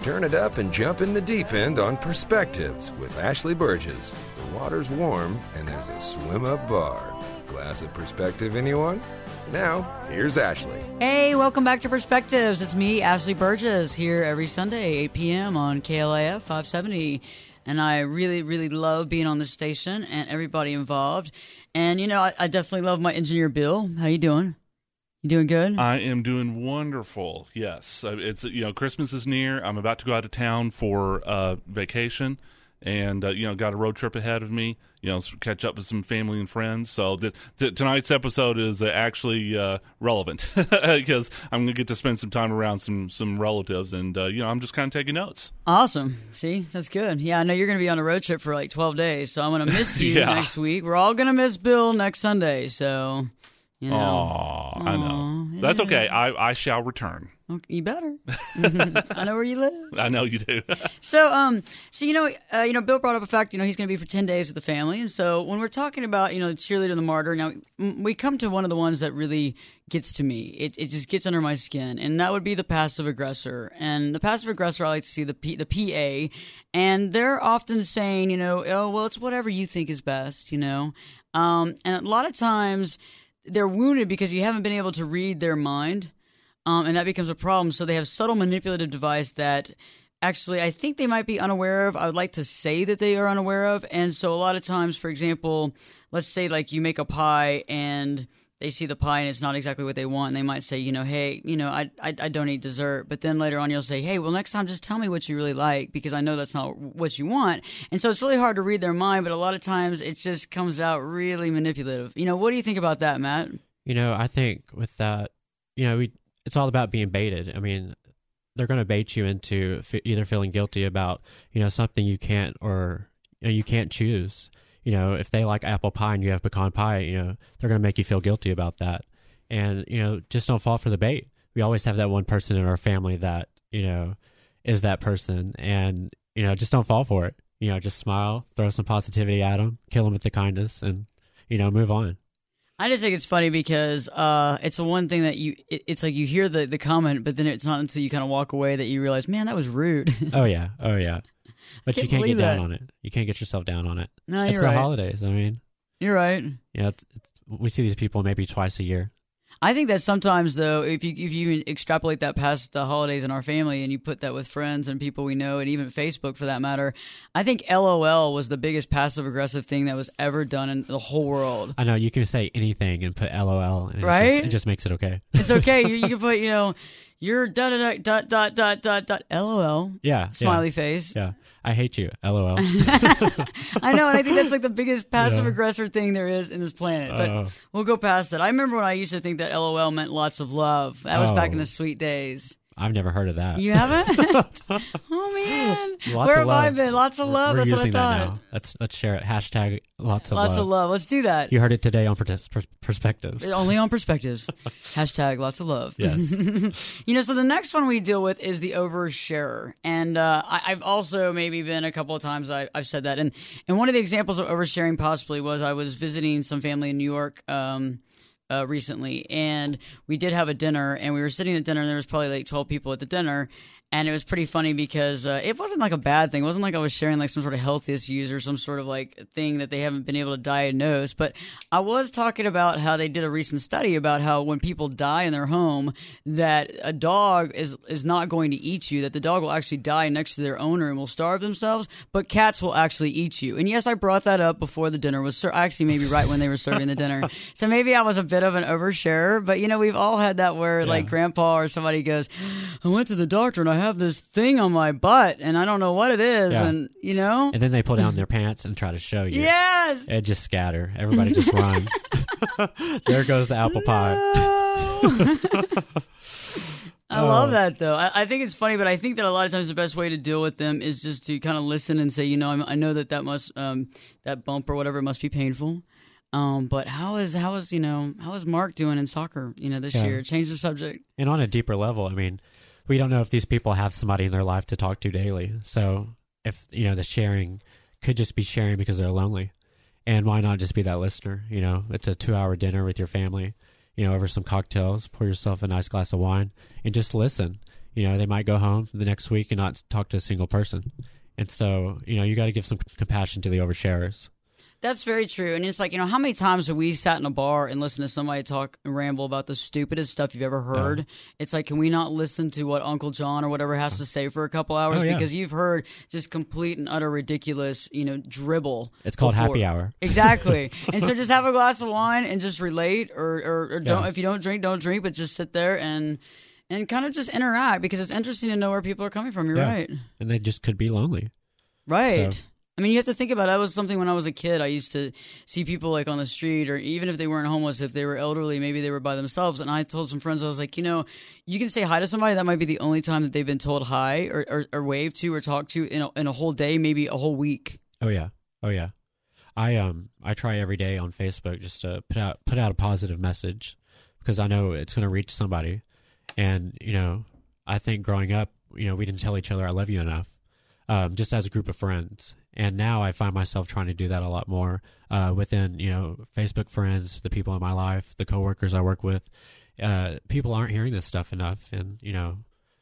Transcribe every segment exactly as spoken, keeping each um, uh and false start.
Turn it up and jump in the deep end on Perspectives with Ashley Burgess. The water's warm and there's a swim-up bar. Glass of Perspective, anyone? Now, here's Ashley. Hey, welcome back to Perspectives. It's me, Ashley Burgess, here every Sunday, eight p.m. on K L A F five seventy. And I really, really love being on this station and everybody involved. And, you know, I, I definitely love my engineer, Bill. How you doing? You doing good? I am doing wonderful. Yes, it's you know Christmas is near. I'm about to go out of town for uh, vacation, and uh, you know got a road trip ahead of me. You know, catch up with some family and friends. So th- th- tonight's episode is uh, actually uh, relevant because I'm going to get to spend some time around some some relatives, and uh, you know I'm just kind of taking notes. Awesome. See, that's good. Yeah, I know you're going to be on a road trip for like twelve days, so I'm going to miss you yeah. next week. We're all going to miss Bill next Sunday, so. You know. Aww, I know. That's okay. I, I shall return. Okay, you better. I know where you live. I know you do. so, um, so you know, uh, you know, Bill brought up a fact. You know, he's going to be for ten days with the family, and so when we're talking about, you know, cheerleader and the martyr, now we come to one of the ones that really gets to me. It it just gets under my skin, and that would be the passive aggressor. And the passive aggressor, I like to see the P, the P A, and they're often saying, you know, oh well, it's whatever you think is best, you know, um, and a lot of times. They're wounded because you haven't been able to read their mind, um, and that becomes a problem. So they have subtle manipulative device that actually I think they might be unaware of. I would like to say that they are unaware of. And so a lot of times, for example, let's say like you make a pie and they see the pie and it's not exactly what they want. And they might say, you know, hey, you know, I, I, I don't eat dessert. But then later on you'll say, hey, well, next time just tell me what you really like because I know that's not what you want. And so it's really hard to read their mind. But a lot of times it just comes out really manipulative. You know, what do you think about that, Matt? You know, I think with that, you know, we it's all about being baited. I mean, they're going to bait you into f- either feeling guilty about, you know, something you can't or you know, you can't choose. You know, if they like apple pie and you have pecan pie, you know, they're going to make you feel guilty about that. And, you know, just don't fall for the bait. We always have that one person in our family that, you know, is that person. And, you know, just don't fall for it. You know, just smile, throw some positivity at them, kill them with the kindness, and, you know, move on. I just think it's funny because uh, it's the one thing that you, it, it's like you hear the, the comment, but then it's not until you kind of walk away that you realize, man, that was rude. oh, yeah. Oh, yeah. But can't you can't get that. down on it. You can't get yourself down on it. No, it's you're the right. holidays. I mean, you're right. Yeah, it's, it's, we see these people maybe twice a year. I think that sometimes, though, if you if you extrapolate that past the holidays in our family and you put that with friends and people we know and even Facebook for that matter, I think L O L was the biggest passive-aggressive thing that was ever done in the whole world. I know. You can say anything and put L O L, and right? It's just, it just makes it okay. It's okay. you, you can put, you know, you're dot dot dot dot dot dot dot L O L. Yeah. Smiley yeah, face. Yeah. I hate you. L O L. I know, and I think that's like the biggest passive aggressor yeah. thing there is in this planet. But uh, we'll go past that. I remember when I used to think that L O L meant lots of love. That was oh, back in the sweet days. I've never heard of that. You haven't? Oh man, lots where have of love. I been? Lots of love. We're That's using what I thought. That now. Let's let's share it. Hashtag lots of lots love. Lots of love. Let's do that. You heard it today on per- per- Perspectives. Only on Perspectives. Hashtag lots of love. Yes. You know, so the next one we deal with is the oversharer, and uh, I, I've also maybe been a couple of times I, I've said that, and and one of the examples of oversharing possibly was I was visiting some family in New York. Um, Uh, recently, and we did have a dinner, and we were sitting at dinner, and there was probably like twelve people at the dinner, and it was pretty funny because uh, it wasn't like a bad thing. It wasn't like I was sharing like some sort of health issues or some sort of like thing that they haven't been able to diagnose, but I was talking about how they did a recent study about how when people die in their home, that a dog is is not going to eat you, that the dog will actually die next to their owner and will starve themselves, but cats will actually eat you. And yes, I brought that up before the dinner was ser- actually maybe right when they were serving the dinner. So maybe I was a bit of an oversharer, but you know, we've all had that where yeah. like grandpa or somebody goes, I went to the doctor and I have this thing on my butt and I don't know what it is. Yeah. And you know, and then they pull down their pants and try to show you. Yes. And just scatter. Everybody just runs. There goes the apple pie. No. I love that, though. I, I think it's funny, but I think that a lot of times the best way to deal with them is just to kind of listen and say, you know, I'm, I know that that must, um, that bump or whatever must be painful. Um, but how is, how is, you know, how is Mark doing in soccer, you know, this yeah. year? Change the subject. And on a deeper level, I mean, we don't know if these people have somebody in their life to talk to daily. So if, you know, the sharing could just be sharing because they're lonely. And why not just be that listener? You know, it's a two hour dinner with your family, you know, over some cocktails, pour yourself a nice glass of wine and just listen. You know, they might go home the next week and not talk to a single person. And so, you know, you got to give some compassion to the oversharers. That's very true. And it's like, you know, how many times have we sat in a bar and listened to somebody talk and ramble about the stupidest stuff you've ever heard? Yeah. It's like, can we not listen to what Uncle John or whatever has to say for a couple hours? Oh, yeah. Because you've heard just complete and utter ridiculous, you know, dribble. It's called before. Happy hour. Exactly. And so just have a glass of wine and just relate, or, or, or don't, yeah. if you don't drink, don't drink, but just sit there and and kind of just interact, because it's interesting to know where people are coming from. You're yeah. right. And they just could be lonely. Right. So. I mean, you have to think about it. That was something when I was a kid. I used to see people like on the street, or even if they weren't homeless, if they were elderly, maybe they were by themselves. And I told some friends, I was like, you know, you can say hi to somebody. That might be the only time that they've been told hi or, or, or waved to or talked to in a, in a whole day, maybe a whole week. Oh, yeah. Oh, yeah. I um I try every day on Facebook just to put out put out a positive message, because I know it's going to reach somebody. And, you know, I think growing up, you know, we didn't tell each other I love you enough, um, just as a group of friends. And now I find myself trying to do that a lot more uh, within, you know, Facebook friends, the people in my life, the coworkers I work with. Uh, people aren't hearing this stuff enough, and, you know,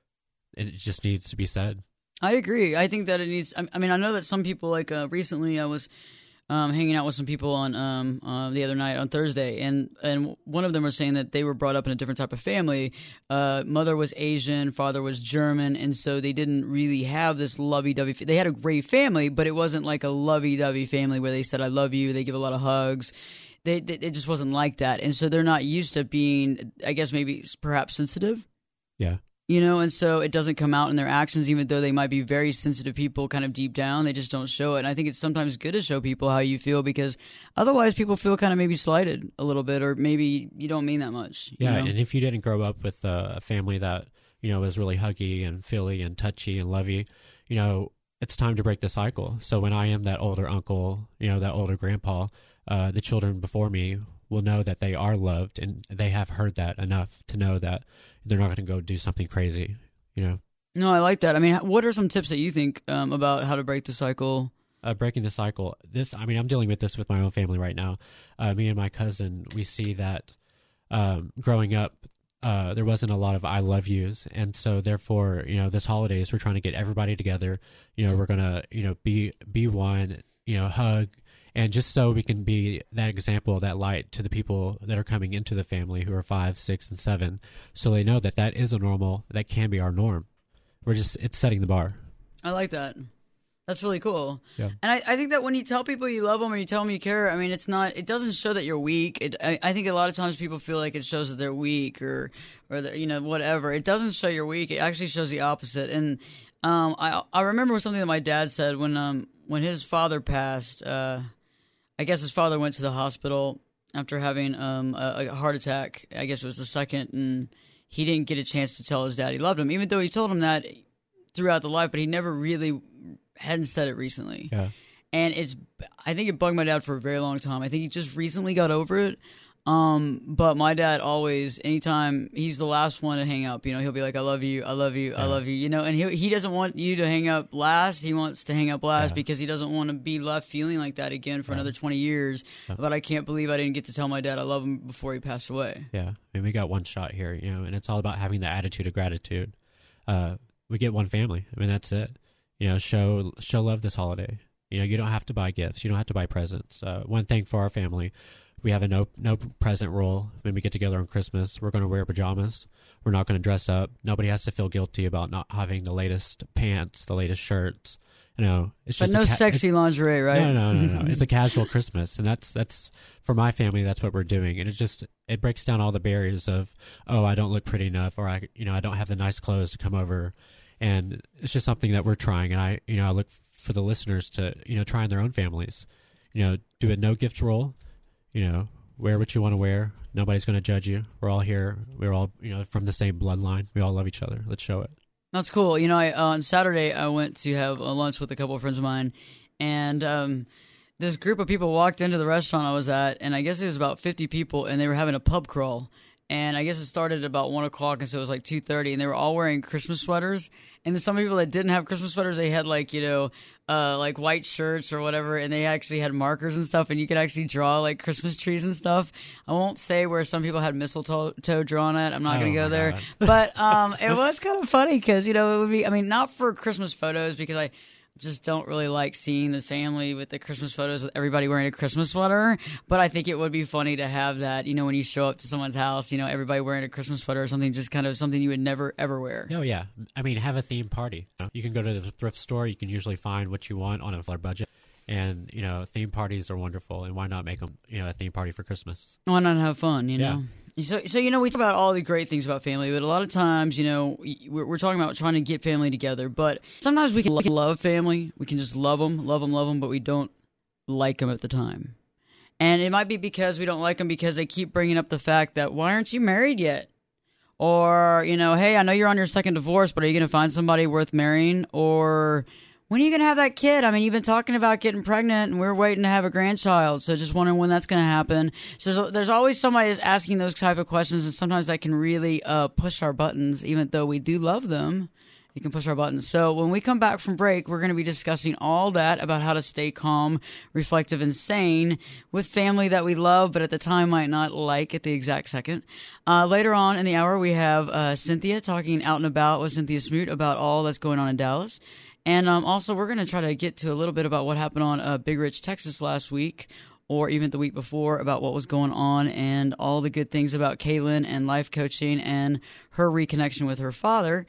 it just needs to be said. I agree. I think that it needs. I mean, I know that some people, like uh, recently, I was um, hanging out with some people on um, uh, the other night on Thursday, and and one of them was saying that they were brought up in a different type of family. Uh, mother was Asian, father was German, and so they didn't really have this lovey-dovey. They had a great family, but it wasn't like a lovey-dovey family where they said "I love you." They give a lot of hugs. They, they it just wasn't like that, and so they're not used to being, I guess, maybe perhaps sensitive. Yeah. You know, and so it doesn't come out in their actions, even though they might be very sensitive people kind of deep down. They just don't show it. And I think it's sometimes good to show people how you feel, because otherwise people feel kind of maybe slighted a little bit, or maybe you don't mean that much. Yeah, you know? And if you didn't grow up with a family that, you know, was really huggy and feely and touchy and lovey, you know, it's time to break the cycle. So when I am that older uncle, you know, that older grandpa, uh, the children before me will know that they are loved, and they have heard that enough to know that they're not going to go do something crazy, you know? No, I like that. I mean, what are some tips that you think um, about how to break the cycle? Uh, breaking the cycle. This, I mean, I'm dealing with this with my own family right now. Uh, me and my cousin, we see that um, growing up, uh, there wasn't a lot of I love yous. And so therefore, you know, this holidays, we're trying to get everybody together. You know, we're going to, you know, be, be one, you know, hug. And just so we can be that example, that light to the people that are coming into the family who are five, six, and seven, so they know that that is a normal, that can be our norm. We're just, it's setting the bar. I like that. That's really cool. Yeah. And I, I think that when you tell people you love them or you tell them you care, I mean, it's not, it doesn't show that you're weak. It, I, I think a lot of times people feel like it shows that they're weak or, or that, you know, whatever. It doesn't show you're weak. It actually shows the opposite. And um, I I remember something that my dad said when um when his father passed. Uh, I guess his father went to the hospital after having um, a, a heart attack. I guess it was the second, and he didn't get a chance to tell his dad he loved him, even though he told him that throughout the life, but he never really hadn't said it recently. Yeah. And it's, I think it bugged my dad for a very long time. I think he just recently got over it. Um, but my dad always, anytime he's the last one to hang up, you know, he'll be like, I love you, I love you, yeah. I love you, you know, and he he doesn't want you to hang up last. He wants to hang up last yeah. because he doesn't want to be left feeling like that again for yeah. another twenty years. Yeah. But I can't believe I didn't get to tell my dad I love him before he passed away. Yeah. I mean, we got one shot here, you know, and it's all about having the attitude of gratitude. Uh, we get one family. I mean, that's it. You know, show, show love this holiday. You know, you don't have to buy gifts. You don't have to buy presents. Uh, one thing for our family, we have a no no present rule. When we get together on Christmas, we're going to wear pajamas. We're not going to dress up. Nobody has to feel guilty about not having the latest pants, the latest shirts. You know, it's but just no ca- sexy lingerie, right? No, no, no, no. It's a casual Christmas, and that's that's for my family. That's what we're doing, and it just it breaks down all the barriers of, oh, I don't look pretty enough, or I you know I don't have the nice clothes to come over, and it's just something that we're trying. And I you know I look for the listeners to you know try in their own families, you know, do a no gift rule. You know, wear what you want to wear. Nobody's going to judge you. We're all here. We're all, you know, from the same bloodline. We all love each other. Let's show it. That's cool. You know, I, uh, on Saturday, I went to have a lunch with a couple of friends of mine, and um, this group of people walked into the restaurant I was at, and I guess it was about fifty people, and they were having a pub crawl. and I guess it started at about one o'clock, and so it was like two thirty, and they were all wearing Christmas sweaters. And then some people that didn't have Christmas sweaters, they had like, you know, uh, like white shirts or whatever, and they actually had markers and stuff, and you could actually draw like Christmas trees and stuff. I won't say where some people had mistletoe drawn at. I'm not Oh going to go my there. God. But um, it was kind of funny because, you know, it would be, I mean, not for Christmas photos because I just don't really like seeing the family with the Christmas photos with everybody wearing a Christmas sweater. But I think it would be funny to have that, you know, when you show up to someone's house, you know, everybody wearing a Christmas sweater or something, just kind of something you would never, ever wear. Oh, yeah. I mean, have a theme party. You know, you can go to the thrift store. You can usually find what you want on a flood budget. And, you know, theme parties are wonderful. And why not make them, you know, a theme party for Christmas? Why not have fun, you Yeah. know? So, so you know, we talk about all the great things about family, but a lot of times, you know, we're, we're talking about trying to get family together. But sometimes we can love family. We can just love them, love them, love them, but we don't like them at the time. And it might be because we don't like them because they keep bringing up the fact that, why aren't you married yet? Or, you know, hey, I know you're on your second divorce, but are you going to find somebody worth marrying? Or, when are you going to have that kid? I mean, you've been talking about getting pregnant, and we're waiting to have a grandchild, so just wondering when that's going to happen. So there's, there's always somebody that's asking those type of questions, and sometimes that can really uh, push our buttons, even though we do love them. It can push our buttons. So when we come back from break, we're going to be discussing all that about how to stay calm, reflective, and sane with family that we love, but at the time might not like at the exact second. Uh, later on in the hour, we have uh, Cynthia talking out and about with Cynthia Smoot about all that's going on in Dallas. And um, also, we're going to try to get to a little bit about what happened on uh, Big Rich, Texas last week, or even the week before, about what was going on and all the good things about Kaylin and life coaching and her reconnection with her father.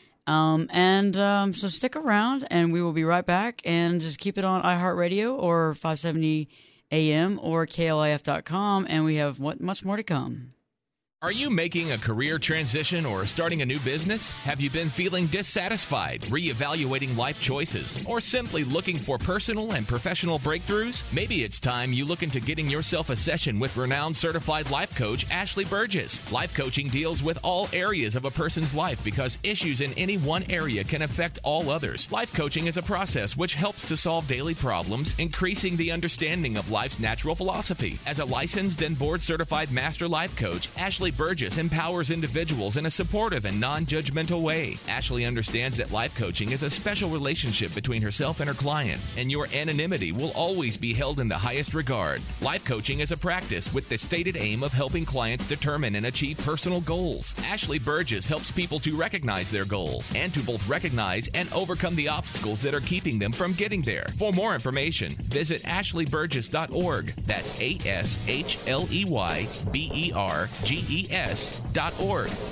Um, and um, so stick around, and we will be right back. And just keep it on iHeartRadio or five seventy A M or K L I F dot com, and we have what, much more to come. Are you making a career transition or starting a new business? Have you been feeling dissatisfied, reevaluating life choices, or simply looking for personal and professional breakthroughs? Maybe it's time you look into getting yourself a session with renowned certified life coach Ashley Burgess. Life coaching deals with all areas of a person's life because issues in any one area can affect all others. Life coaching is a process which helps to solve daily problems, increasing the understanding of life's natural philosophy. As a licensed and board-certified master life coach, Ashley Burgess empowers individuals in a supportive and non-judgmental way. Ashley understands that life coaching is a special relationship between herself and her client, and your anonymity will always be held in the highest regard. Life coaching is a practice with the stated aim of helping clients determine and achieve personal goals. Ashley Burgess helps people to recognize their goals and to both recognize and overcome the obstacles that are keeping them from getting there. For more information, visit ashley burgess dot org. That's A S H L E Y B E R G E S dot org.